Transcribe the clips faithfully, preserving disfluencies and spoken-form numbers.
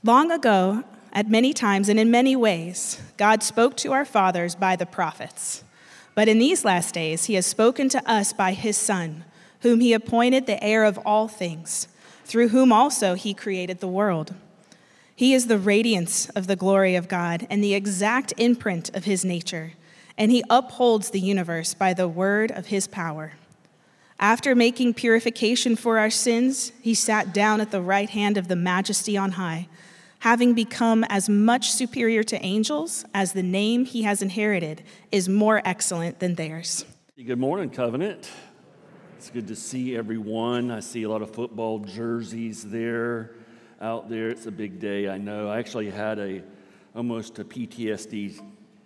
Long ago, at many times and in many ways, God spoke to our fathers by the prophets. But in these last days, he has spoken to us by his Son, whom he appointed the heir of all things, through whom also he created the world. He is the radiance of the glory of God and the exact imprint of his nature, and he upholds the universe by the word of his power. After making purification for our sins, he sat down at the right hand of the Majesty on high, having become as much superior to angels as the name he has inherited is more excellent than theirs. Good morning, Covenant. It's good to see everyone. I see a lot of football jerseys there, out there. It's a big day, I know. I actually had a almost a P T S D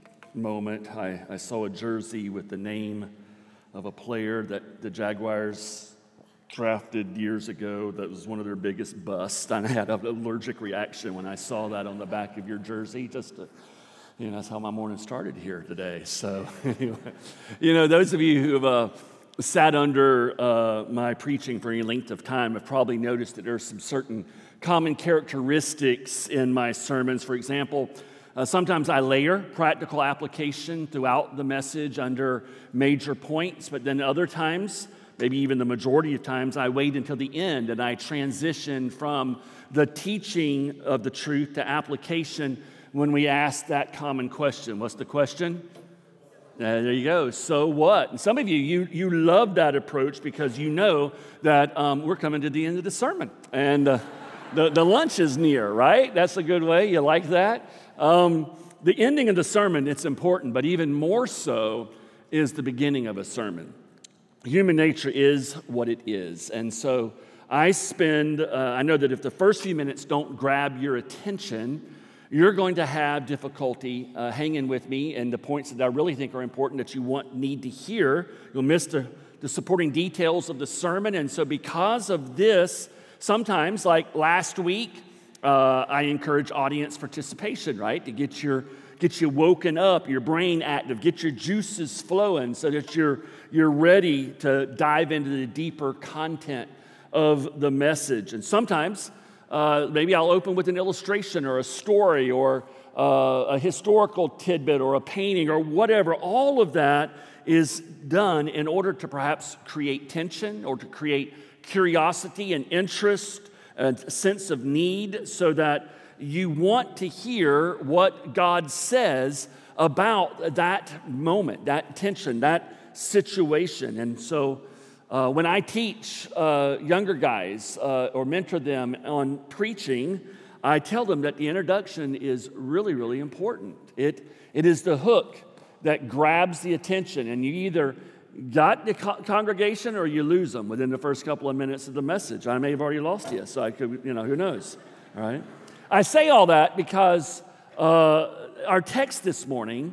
moment. I, I saw a jersey with the name of a player that the Jaguars drafted years ago that was one of their biggest busts. I had an allergic reaction when I saw that on the back of your jersey. Just to, you know, that's how my morning started here today. So anyway, you know, those of you who have uh, sat under uh, my preaching for any length of time have probably noticed that there are some certain common characteristics in my sermons. For example, uh, sometimes I layer practical application throughout the message under major points, but then other times, maybe even the majority of times, I wait until the end and I transition from the teaching of the truth to application when we ask that common question. What's the question? Uh, there you go. So what? And some of you, you, you love that approach because you know that um, we're coming to the end of the sermon and uh, the, the lunch is near, right? That's a good way. You like that? Um, the ending of the sermon, it's important, but even more so is the beginning of a sermon. Human nature is what it is. And so I spend, uh, I know that if the first few minutes don't grab your attention, you're going to have difficulty uh, hanging with me and the points that I really think are important that you want, need to hear. You'll miss the, the supporting details of the sermon. And so because of this, sometimes, like last week, uh, I encourage audience participation, right? To get your get you woken up, your brain active, get your juices flowing so that you're you're ready to dive into the deeper content of the message. And sometimes, uh, maybe I'll open with an illustration or a story or uh, a historical tidbit or a painting or whatever. All of that is done in order to perhaps create tension or to create curiosity and interest, a sense of need, so that you want to hear what God says about that moment, that tension, that situation. And so uh, when I teach uh, younger guys uh, or mentor them on preaching, I tell them that the introduction is really, really important. It, it is the hook that grabs the attention, and you either got the co- congregation or you lose them within the first couple of minutes of the message. I may have already lost you, so I could, you know, who knows, all right? I say all that because uh, our text this morning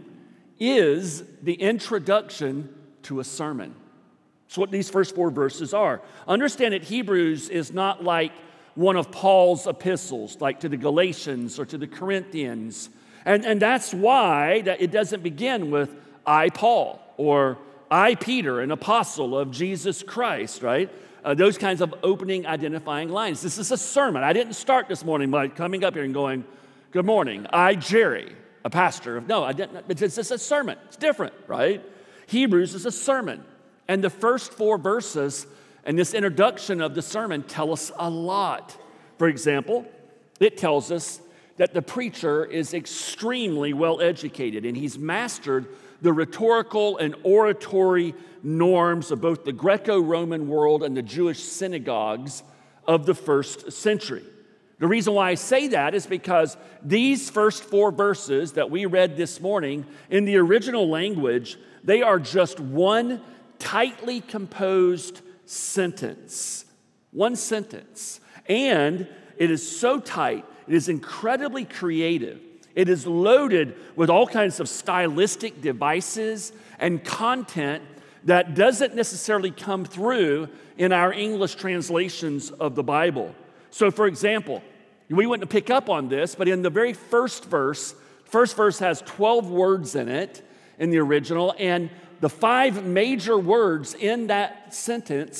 is the introduction to a sermon. It's what these first four verses are. Understand that Hebrews is not like one of Paul's epistles, like to the Galatians or to the Corinthians. And, and that's why that it doesn't begin with, I, Paul, or I, Peter, an apostle of Jesus Christ, right? Uh, those kinds of opening identifying lines. This is a sermon. I didn't start this morning by coming up here and going, good morning, I, Jerry, a pastor. No, I didn't. It's just a sermon. It's different, right? Hebrews is a sermon. And the first four verses and this introduction of the sermon tell us a lot. For example, it tells us that the preacher is extremely well educated and he's mastered the rhetorical and oratory norms of both the Greco-Roman world and the Jewish synagogues of the first century. The reason why I say that is because these first four verses that we read this morning, in the original language, they are just one tightly composed sentence. One sentence. And it is so tight, it is incredibly creative. It is loaded with all kinds of stylistic devices and content that doesn't necessarily come through in our English translations of the Bible. So, for example, we wouldn't pick up on this, but in the very first verse, first verse has twelve words in it in the original, and the five major words in that sentence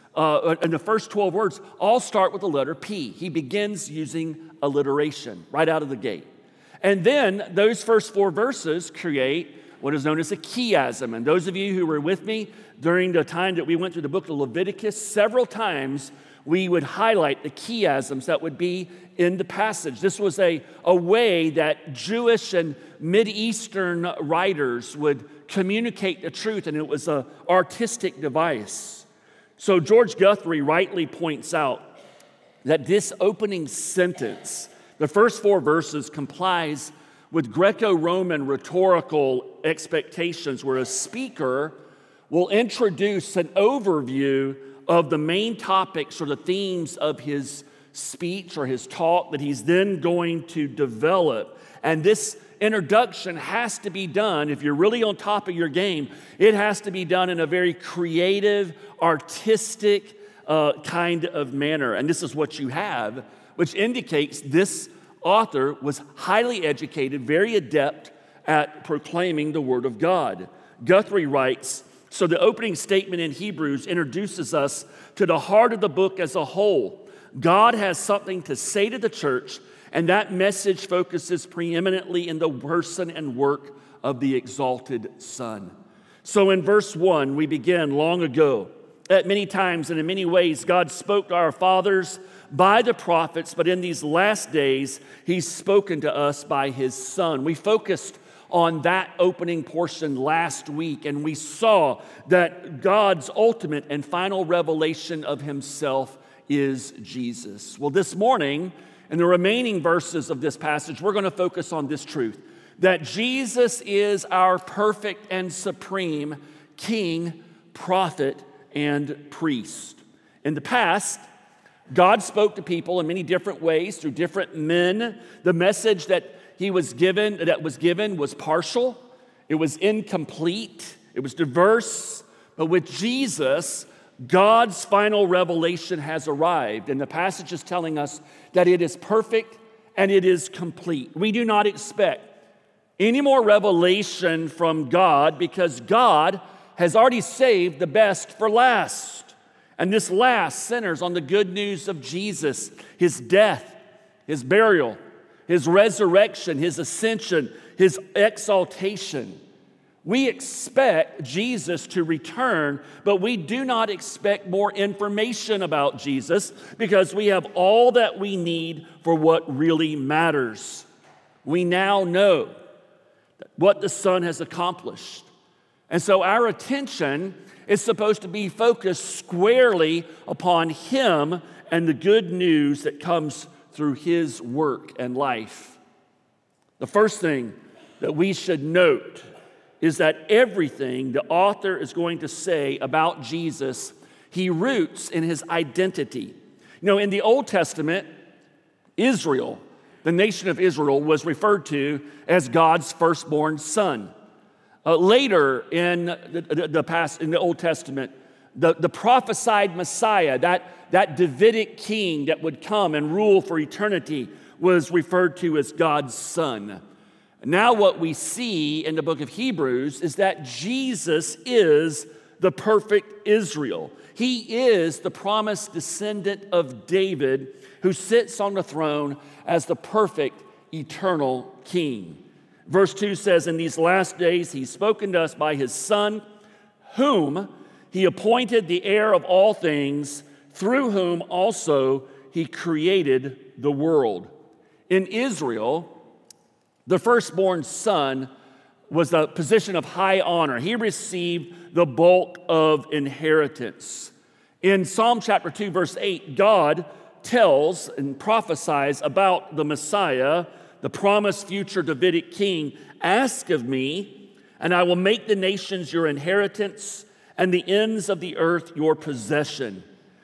uh, and the first twelve words all start with the letter P. He begins using alliteration right out of the gate. And then those first four verses create what is known as a chiasm. And those of you who were with me during the time that we went through the book of Leviticus, several times we would highlight the chiasms that would be in the passage. This was a, a way that Jewish and Mideastern writers would communicate the truth, and it was an artistic device. So George Guthrie rightly points out that this opening sentence, the first four verses, complies with Greco-Roman rhetorical expectations where a speaker will introduce an overview of the main topics or the themes of his speech or his talk that he's then going to develop. And this introduction has to be done, if you're really on top of your game, it has to be done in a very creative, artistic uh, kind of manner. And this is what you have, which indicates this author was highly educated, very adept at proclaiming the Word of God. Guthrie writes, so the opening statement in Hebrews introduces us to the heart of the book as a whole. God has something to say to the church, and that message focuses preeminently in the person and work of the exalted Son. So in verse one, we begin long ago. At many times and in many ways, God spoke to our fathers by the prophets, but in these last days, He's spoken to us by His Son. We focused on that opening portion last week, and we saw that God's ultimate and final revelation of Himself is Jesus. Well, this morning, in the remaining verses of this passage, we're going to focus on this truth, that Jesus is our perfect and supreme King, prophet, and priest. In the past, God spoke to people in many different ways through different men. The message that he was given, that was given was partial. It was incomplete. It was diverse. But with Jesus, God's final revelation has arrived. And the passage is telling us that it is perfect and it is complete. We do not expect any more revelation from God because God has already saved the best for last. And this last centers on the good news of Jesus, His death, His burial, His resurrection, His ascension, His exaltation. We expect Jesus to return, but we do not expect more information about Jesus because we have all that we need for what really matters. We now know what the Son has accomplished. And so our attention is supposed to be focused squarely upon Him and the good news that comes through His work and life. The first thing that we should note is that everything the author is going to say about Jesus, he roots in His identity. You know, in the Old Testament, Israel, the nation of Israel, was referred to as God's firstborn son. Uh, later in the, the, the past, in the Old Testament, the, the prophesied Messiah, that, that Davidic king that would come and rule for eternity, was referred to as God's son. Now what we see in the book of Hebrews is that Jesus is the perfect Israel. He is the promised descendant of David who sits on the throne as the perfect eternal king. Verse two says, in these last days He's spoken to us by His Son, whom He appointed the heir of all things, through whom also He created the world. In Israel, the firstborn son was a position of high honor. He received the bulk of inheritance. In Psalm chapter two, verse eight, God tells and prophesies about the Messiah, the promised future Davidic king. Ask of me, and I will make the nations your inheritance and the ends of the earth your possession.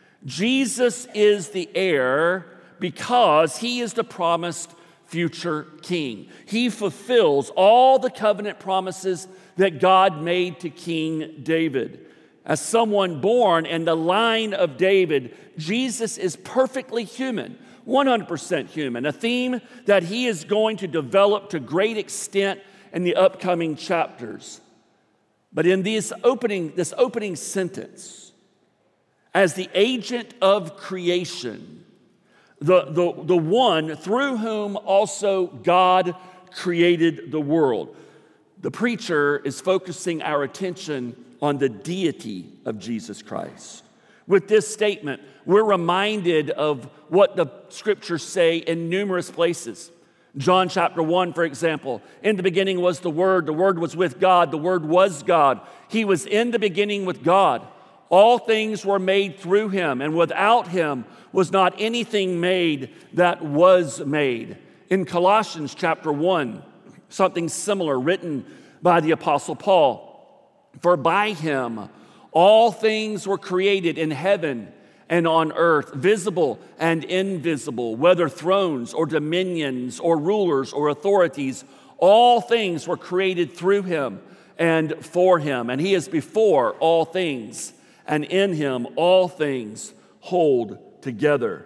Jesus is the heir because He is the promised future king. He fulfills all the covenant promises that God made to King David. As someone born in the line of David, Jesus is perfectly human, one hundred percent human, a theme that He is going to develop to great extent in the upcoming chapters. But in this opening, this opening sentence, as the agent of creation, the, the, the one through whom also God created the world. The preacher is focusing our attention on the deity of Jesus Christ. With this statement, we're reminded of what the scriptures say in numerous places. John chapter one, for example, in the beginning was the Word, the Word was with God, the Word was God. He was in the beginning with God. All things were made through him, and without him was not anything made that was made. In Colossians chapter one, something similar written by the Apostle Paul. For by him all things were created in heaven and on earth, visible and invisible, whether thrones or dominions or rulers or authorities, all things were created through him and for him. And he is before all things, and in him all things hold together.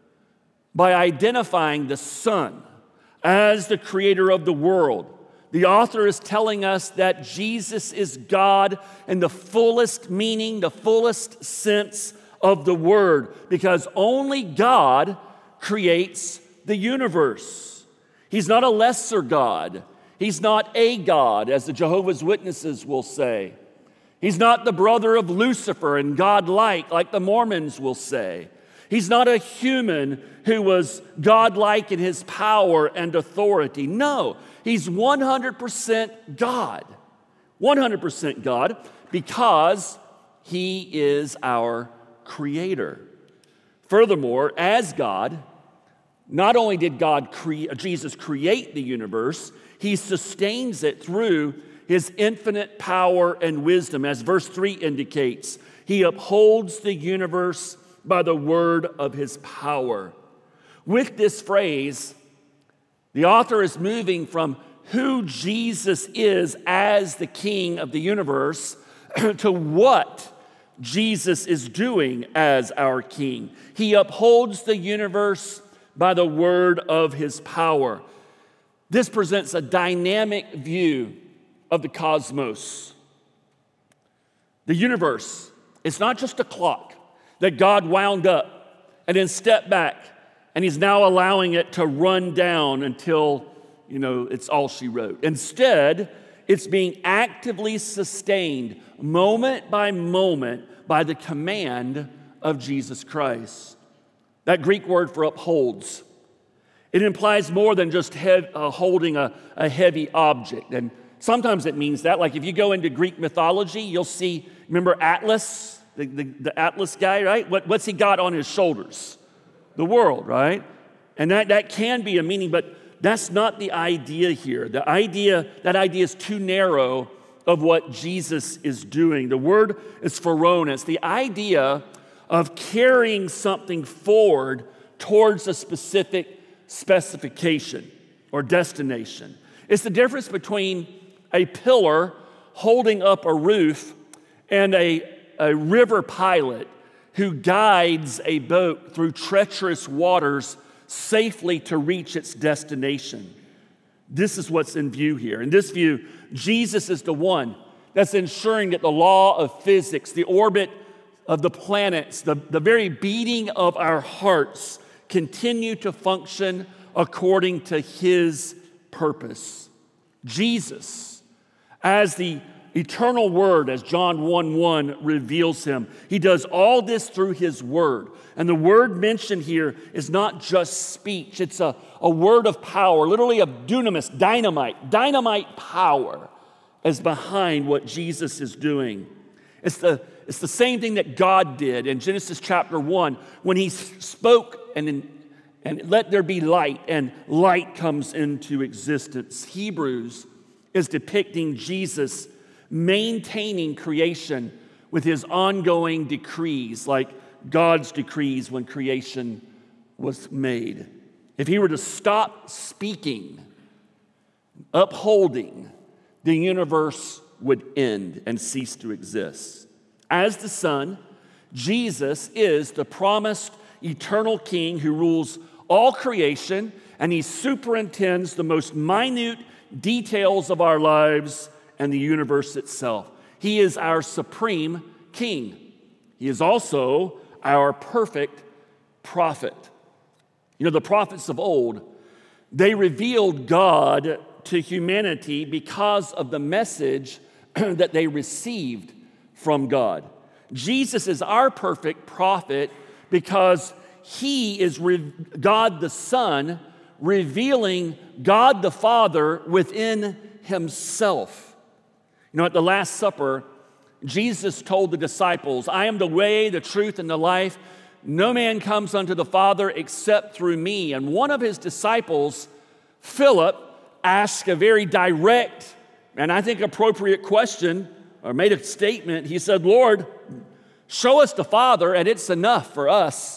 By identifying the Son as the creator of the world, the author is telling us that Jesus is God in the fullest meaning, the fullest sense of the word, because only God creates the universe. He's not a lesser God. He's not a God, as the Jehovah's Witnesses will say. He's not the brother of Lucifer and God-like, like the Mormons will say. He's not a human who was God-like in his power and authority. No, he's one hundred percent God. one hundred percent God, because he is our creator. Furthermore, as God, not only did God create, Jesus create the universe, he sustains it through his infinite power and wisdom. As verse three indicates, he upholds the universe by the word of his power. With this phrase, the author is moving from who Jesus is as the King of the universe to what Jesus is doing as our King. He upholds the universe by the word of his power. This presents a dynamic view of the cosmos. The universe, it's not just a clock that God wound up and then stepped back, and he's now allowing it to run down until, you know, it's all she wrote. Instead, it's being actively sustained moment by moment by the command of Jesus Christ. That Greek word for upholds, it implies more than just head, uh, holding a, a heavy object. And sometimes it means that. Like if you go into Greek mythology, you'll see, remember Atlas, the, the, the Atlas guy, right? What, what's he got on his shoulders? The world, right? And that, that can be a meaning, but that's not the idea here. The idea, that idea is too narrow of what Jesus is doing. The word is pharon. It's the idea of carrying something forward towards a specific specification or destination. It's the difference between a pillar holding up a roof and a, a river pilot who guides a boat through treacherous waters safely to reach its destination. This is what's in view here. In this view, Jesus is the one that's ensuring that the law of physics, the orbit of the planets, the, the very beating of our hearts continue to function according to his purpose. Jesus, as the eternal word, as John one one reveals him, he does all this through his word. And the word mentioned here is not just speech. It's a, a word of power, literally of dunamis, dynamite. Dynamite power is behind what Jesus is doing. It's the, it's the same thing that God did in Genesis chapter one when he spoke and, in, and let there be light, and light comes into existence. Hebrews is depicting Jesus maintaining creation with his ongoing decrees, like God's decrees when creation was made. If he were to stop speaking, upholding, the universe would end and cease to exist. As the Son, Jesus is the promised eternal King who rules all creation, and he superintends the most minute details of our lives and the universe itself. He is our supreme King. He is also our perfect prophet. You know, the prophets of old, they revealed God to humanity because of the message that they received from God. Jesus is our perfect prophet because he is re- God the Son revealing God the Father within himself. You know, at the Last Supper, Jesus told the disciples, I am the way, the truth, and the life. No man comes unto the Father except through me. And one of his disciples, Philip, asked a very direct and I think appropriate question, or made a statement. He said, Lord, show us the Father and it's enough for us.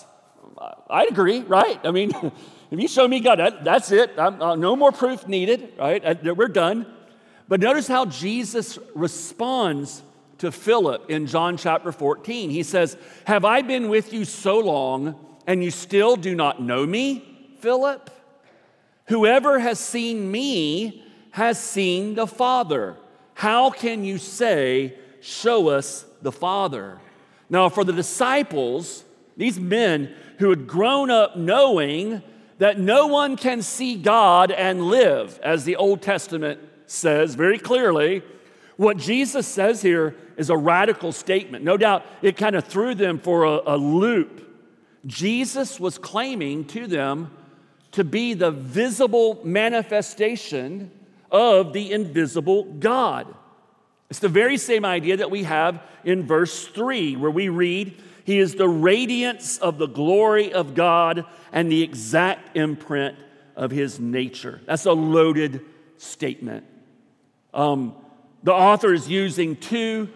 I agree, right? I mean, if you show me God, that, that's it. Uh, no more proof needed, right? Uh, we're done. But notice how Jesus responds to Philip in John chapter fourteen. He says, have I been with you so long and you still do not know me, Philip? Whoever has seen me has seen the Father. How can you say, show us the Father? Now, for the disciples, these men who had grown up knowing that no one can see God and live, as the Old Testament says very clearly, what Jesus says here is a radical statement. No doubt it kind of threw them for a, a loop. Jesus was claiming to them to be the visible manifestation of the invisible God. It's the very same idea that we have in verse three, where we read, he is the radiance of the glory of God and the exact imprint of his nature. That's a loaded statement. Um, the author is using two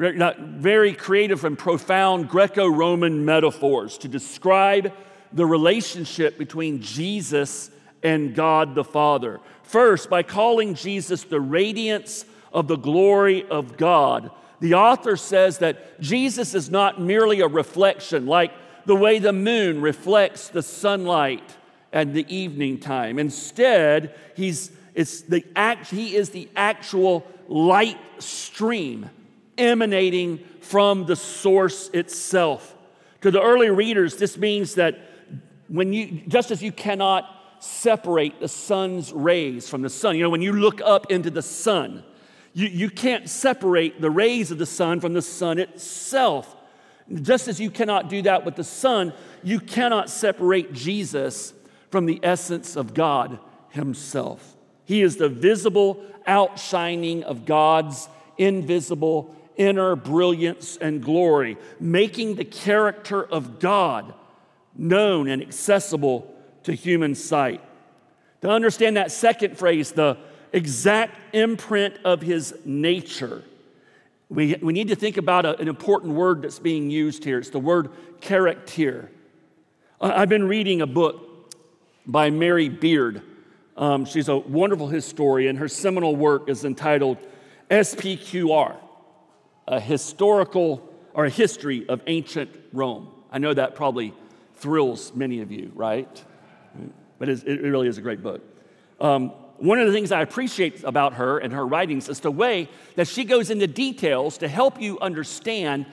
very creative and profound Greco-Roman metaphors to describe the relationship between Jesus and God the Father. First, by calling Jesus the radiance of the glory of God, the author says that Jesus is not merely a reflection, like the way the moon reflects the sunlight at the evening time. Instead, he's it's the act, he is the actual light stream emanating from the source itself. To the early readers, this means that when you, just as you cannot separate the sun's rays from the sun, you know, when you look up into the sun, you, you can't separate the rays of the sun from the sun itself. Just as you cannot do that with the sun, you cannot separate Jesus from the essence of God himself. He is the visible outshining of God's invisible inner brilliance and glory, making the character of God known and accessible to human sight. To understand that second phrase, the exact imprint of his nature, we, we need to think about a, an important word that's being used here. It's the word character. I've been reading a book by Mary Beard. Um, she's a wonderful historian. Her seminal work is entitled S P Q R, a historical or a history of ancient Rome. I know that probably thrills many of you, right? But it really is a great book. Um, one of the things I appreciate about her and her writings is the way that she goes into details to help you understand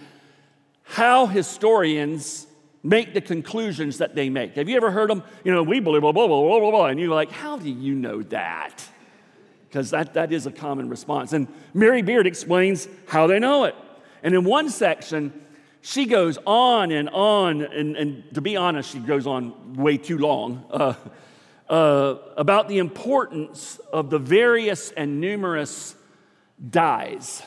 how historians make the conclusions that they make. Have you ever heard them, you know, we believe blah, blah, blah, blah, blah, blah, and you're like, how do you know that? Because that, that is a common response. And Mary Beard explains how they know it. And in one section, she goes on and on, and, and to be honest, she goes on way too long, uh, uh, about the importance of the various and numerous dies,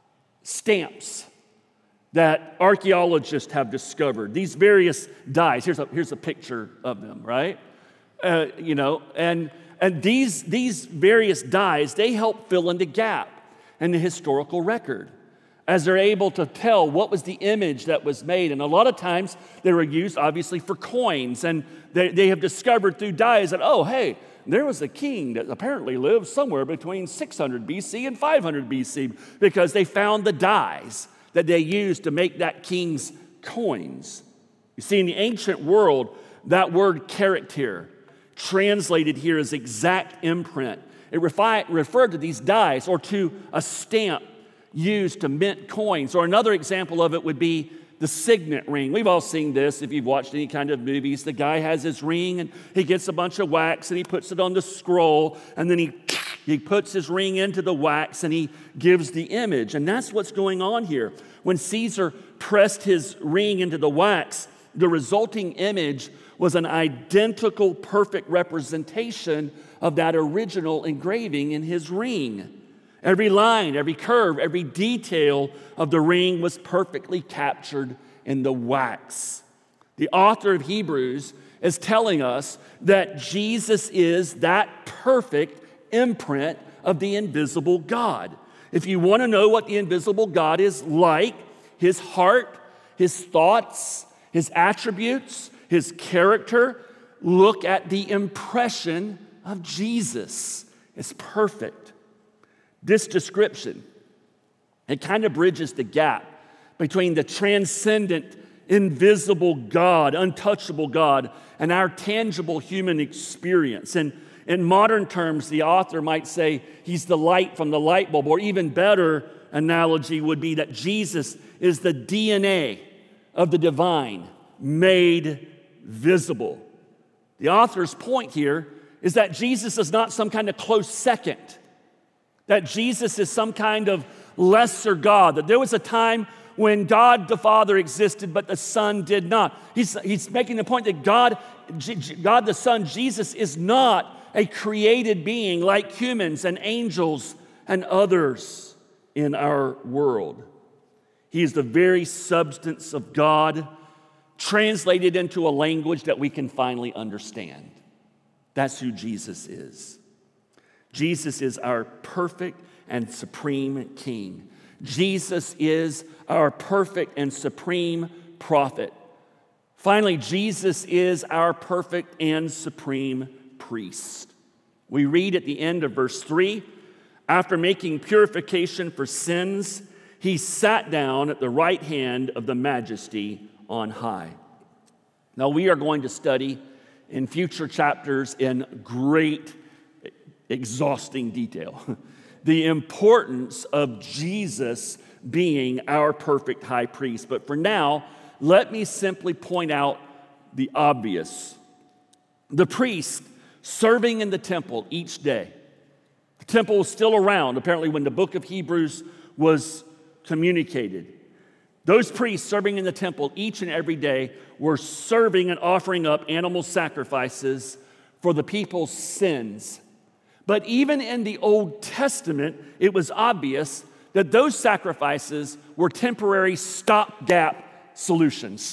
stamps, that archaeologists have discovered. These various dies. Here's a, here's a picture of them, right? Uh, you know, and, and these, these various dies, they help fill in the gap in the historical record as they're able to tell what was the image that was made. And a lot of times they were used, obviously, for coins. And they, they have discovered through dies that, oh, hey, there was a king that apparently lived somewhere between six hundred B C and five hundred B C because they found the dies that they used to make that king's coins. You see, in the ancient world, that word character, translated here as exact imprint, it refi- referred to these dies or to a stamp used to mint coins. Or another example of it would be the signet ring. We've all seen this if you've watched any kind of movies. The guy has his ring and he gets a bunch of wax and he puts it on the scroll, and then he, he puts his ring into the wax and he gives the image. And that's what's going on here. When Caesar pressed his ring into the wax, the resulting image was an identical, perfect representation of that original engraving in his ring. Every line, every curve, every detail of the ring was perfectly captured in the wax. The author of Hebrews is telling us that Jesus is that perfect imprint of the invisible God. If you want to know what the invisible God is like, his heart, his thoughts, his attributes, his character, look at the impression of Jesus. It's perfect. This description, it kind of bridges the gap between the transcendent, invisible God, untouchable God, and our tangible human experience. And in modern terms, the author might say he's the light from the light bulb, or even better analogy would be that Jesus is the D N A of the divine made visible. The author's point here is that Jesus is not some kind of close second, that Jesus is some kind of lesser God, that there was a time when God the Father existed, but the Son did not. He's, he's making the point that God, God the Son, Jesus, is not a created being like humans and angels and others in our world. He is the very substance of God, translated into a language that we can finally understand. That's who Jesus is. Jesus is our perfect and supreme King. Jesus is our perfect and supreme prophet. Finally, Jesus is our perfect and supreme priest. We read at the end of verse three, after making purification for sins, he sat down at the right hand of the Majesty on high. Now, we are going to study in future chapters in great, exhausting detail the importance of Jesus being our perfect high priest. But for now, let me simply point out the obvious. The priest serving in the temple each day. The temple was still around, apparently, when the book of Hebrews was communicated. Those priests serving in the temple each and every day were serving and offering up animal sacrifices for the people's sins. But even in the Old Testament, it was obvious that those sacrifices were temporary stopgap solutions.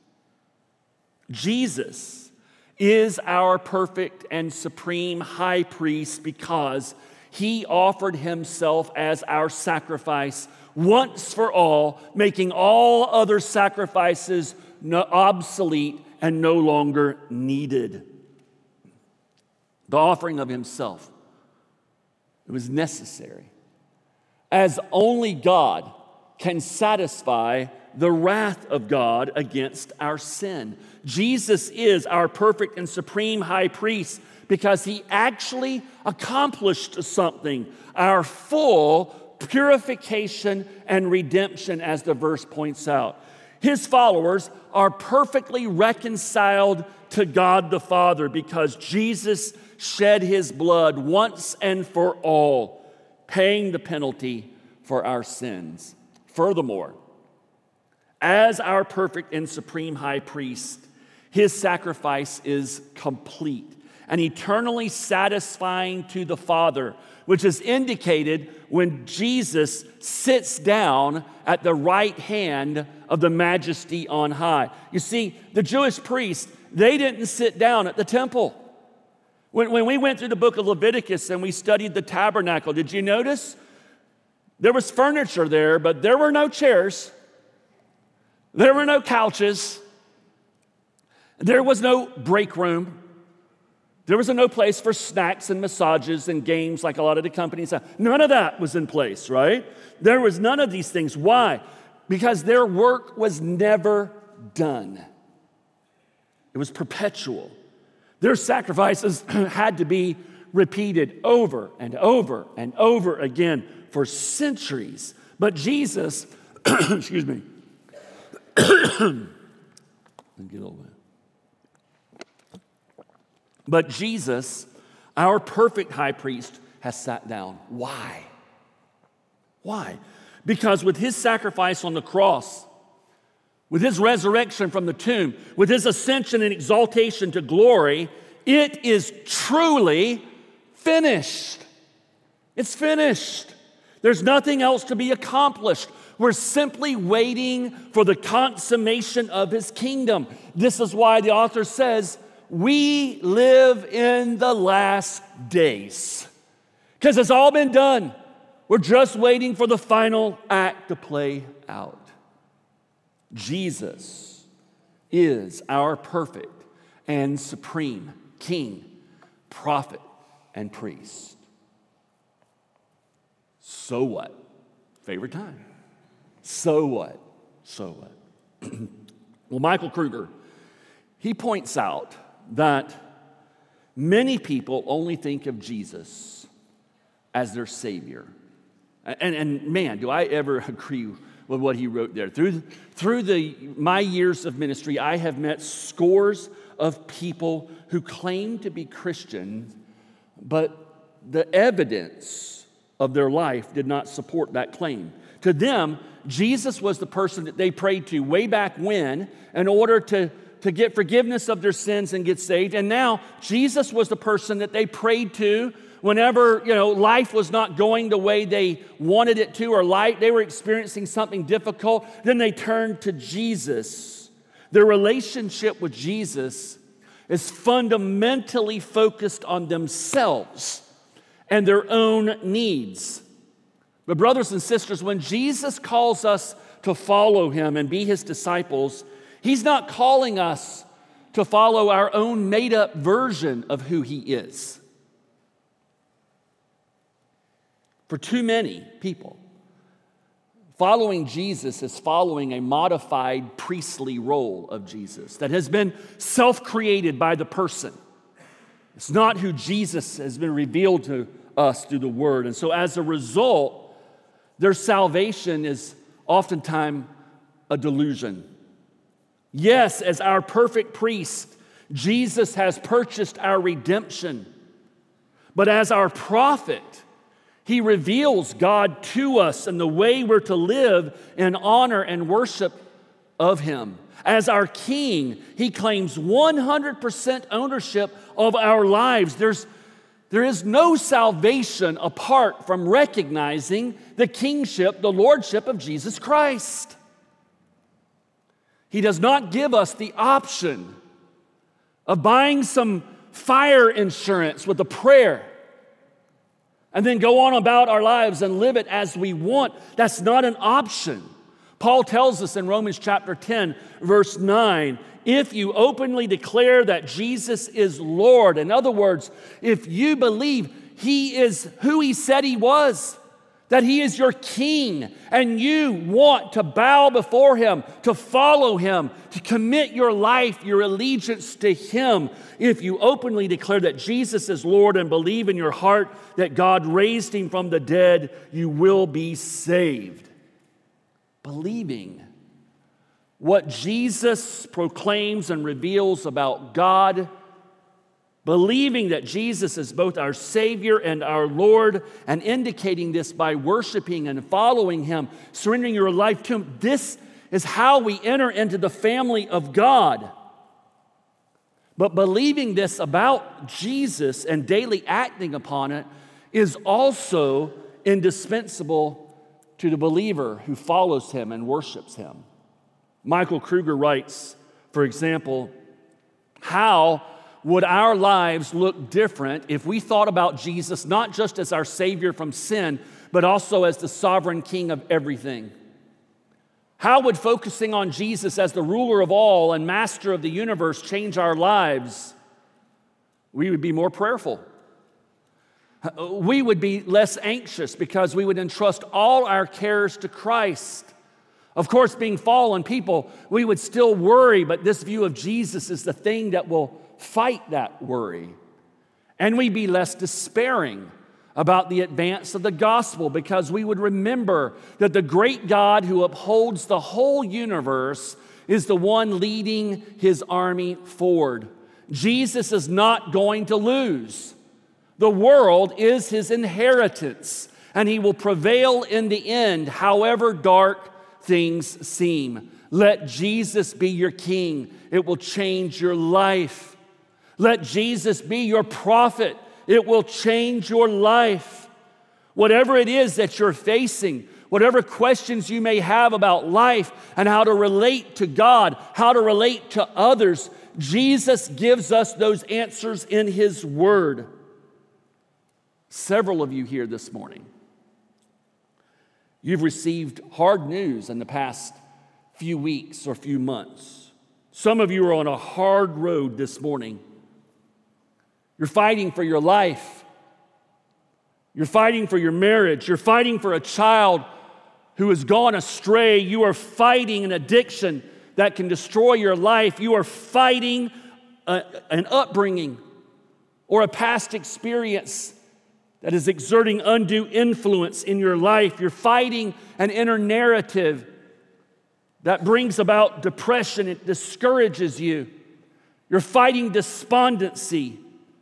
Jesus is our perfect and supreme high priest because he offered himself as our sacrifice once for all, making all other sacrifices no, obsolete and no longer needed. The offering of himself, it was necessary, as only God can satisfy the wrath of God against our sin. Jesus is our perfect and supreme high priest because he actually accomplished something, our full purification and redemption, as the verse points out. His followers are perfectly reconciled to God the Father because Jesus shed his blood once and for all, paying the penalty for our sins. Furthermore, as our perfect and supreme high priest, his sacrifice is complete and eternally satisfying to the Father, which is indicated when Jesus sits down at the right hand of the Majesty on high. You see, the Jewish priests, they didn't sit down at the temple. When, when we went through the book of Leviticus and we studied the tabernacle, did you notice? There was furniture there, but there were no chairs. There were no couches. There was no break room. There was no place for snacks and massages and games like a lot of the companies have. None of that was in place, right? There was none of these things. Why? Because their work was never done. It was perpetual. Their sacrifices had to be repeated over and over and over again for centuries. But Jesus, excuse me, Get over it. But Jesus, our perfect high priest, has sat down. Why? Why? Because with his sacrifice on the cross, with his resurrection from the tomb, with his ascension and exaltation to glory, it is truly finished. It's finished. There's nothing else to be accomplished. We're simply waiting for the consummation of his kingdom. This is why the author says, we live in the last days. Because it's all been done. We're just waiting for the final act to play out. Jesus is our perfect and supreme king, prophet, and priest. So what? Favorite time. So what? So what? Well, Michael Kruger, he points out that many people only think of Jesus as their Savior. And, and man, do I ever agree with what he wrote there. Through, through the, my years of ministry, I have met scores of people who claim to be Christian, but the evidence of their life did not support that claim. To them, Jesus was the person that they prayed to way back when in order to, to get forgiveness of their sins and get saved. And now Jesus was the person that they prayed to whenever, you know, life was not going the way they wanted it to, or life, they were experiencing something difficult. Then they turned to Jesus. Their relationship with Jesus is fundamentally focused on themselves and their own needs. But brothers and sisters, when Jesus calls us to follow him and be his disciples, he's not calling us to follow our own made-up version of who he is. For too many people, following Jesus is following a modified priestly role of Jesus that has been self-created by the person. It's not who Jesus has been revealed to us through the Word. And so as a result, their salvation is oftentimes a delusion. Yes, as our perfect priest, Jesus has purchased our redemption. But as our prophet, he reveals God to us and the way we're to live in honor and worship of him. As our king, he claims one hundred percent ownership of our lives. There's, there is no salvation apart from recognizing the kingship, the lordship of Jesus Christ. He does not give us the option of buying some fire insurance with a prayer and then go on about our lives and live it as we want. That's not an option. Paul tells us in Romans chapter ten, verse nine, if you openly declare that Jesus is Lord, in other words, if you believe he is who he said he was, that he is your king, and you want to bow before him, to follow him, to commit your life, your allegiance to him, if you openly declare that Jesus is Lord and believe in your heart that God raised him from the dead, you will be saved. Believing what Jesus proclaims and reveals about God, believing that Jesus is both our Savior and our Lord, and indicating this by worshiping and following him, surrendering your life to him, this is how we enter into the family of God. But believing this about Jesus and daily acting upon it is also indispensable to the believer who follows him and worships him. Michael Kruger writes, for example, how would our lives look different if we thought about Jesus not just as our Savior from sin, but also as the sovereign King of everything? How would focusing on Jesus as the ruler of all and master of the universe change our lives? We would be more prayerful. We would be less anxious because we would entrust all our cares to Christ. Of course, being fallen people, we would still worry, but this view of Jesus is the thing that will fight that worry. And we'd be less despairing about the advance of the gospel because we would remember that the great God who upholds the whole universe is the one leading his army forward. Jesus is not going to lose. The world is his inheritance, and he will prevail in the end, however dark things seem. Let Jesus be your king. It will change your life. Let Jesus be your prophet. It will change your life. Whatever it is that you're facing, whatever questions you may have about life and how to relate to God, how to relate to others, Jesus gives us those answers in his word. Several of you here this morning, you've received hard news in the past few weeks or few months. Some of you are on a hard road this morning. You're fighting for your life. You're fighting for your marriage. You're fighting for a child who has gone astray. You are fighting an addiction that can destroy your life. You are fighting a, an upbringing or a past experience that is exerting undue influence in your life. You're fighting an inner narrative that brings about depression. It discourages you. You're fighting despondency.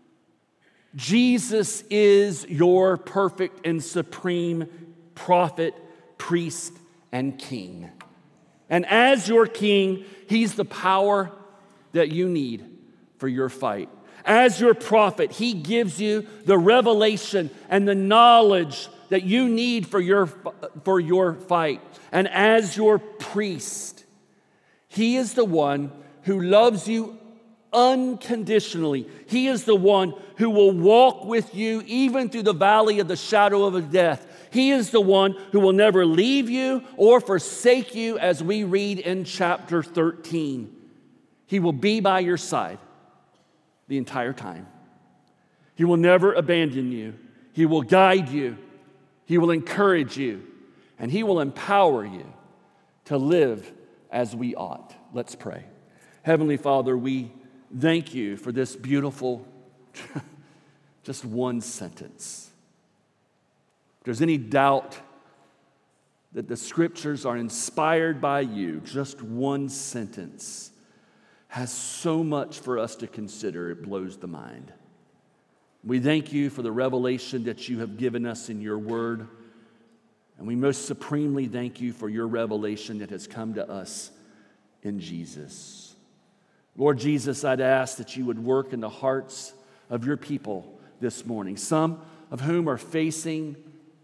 Jesus is your perfect and supreme prophet, priest, and king. And as your king, he's the power that you need for your fight. As your prophet, he gives you the revelation and the knowledge that you need for your, for your fight. And as your priest, he is the one who loves you unconditionally. He is the one who will walk with you even through the valley of the shadow of death. He is the one who will never leave you or forsake you, as we read in chapter thirteen. He will be by your side the entire time. He will never abandon you. He will guide you. He will encourage you. And he will empower you to live as we ought. Let's pray. Heavenly Father, we thank you for this beautiful, just one sentence. If there's any doubt that the scriptures are inspired by you, just one sentence has so much for us to consider, it blows the mind. We thank you for the revelation that you have given us in your word, and we most supremely thank you for your revelation that has come to us in Jesus. Lord Jesus, I'd ask that you would work in the hearts of your people this morning, some of whom are facing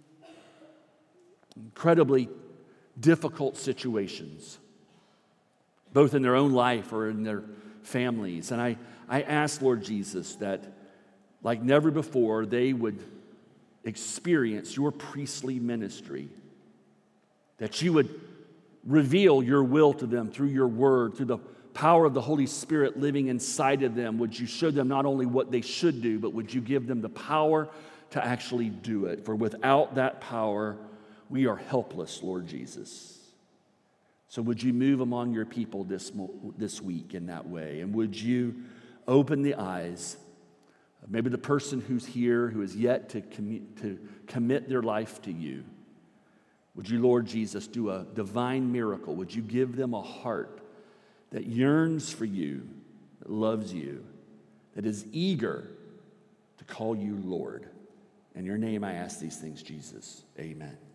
incredibly difficult situations, both in their own life or in their families. And I, I ask, Lord Jesus, that like never before, they would experience your priestly ministry, that you would reveal your will to them through your word, through the power of the Holy Spirit living inside of them. Would you show them not only what they should do, but would you give them the power to actually do it? For without that power, we are helpless, Lord Jesus. So would you move among your people this, this week in that way? And would you open the eyes of maybe the person who's here who is yet to, commu- to commit their life to you? Would you, Lord Jesus, do a divine miracle? Would you give them a heart that yearns for you, that loves you, that is eager to call you Lord? In your name I ask these things, Jesus. Amen.